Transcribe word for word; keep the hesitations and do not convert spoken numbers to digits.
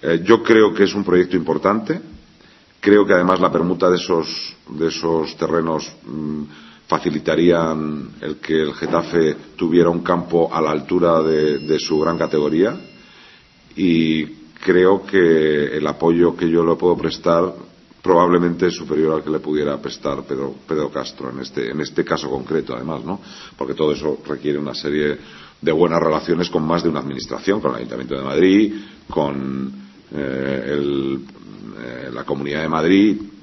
Eh, yo creo que es un proyecto importante. Creo que además la permuta de esos, de esos terrenos mmm, facilitarían el que el Getafe tuviera un campo a la altura de, de su gran categoría, y creo que el apoyo que yo le puedo prestar probablemente es superior al que le pudiera prestar Pedro, Pedro Castro en este, en este caso concreto, además, ¿no? Porque todo eso requiere una serie de buenas relaciones con más de una administración, con el Ayuntamiento de Madrid, con eh, el, eh, la Comunidad de Madrid.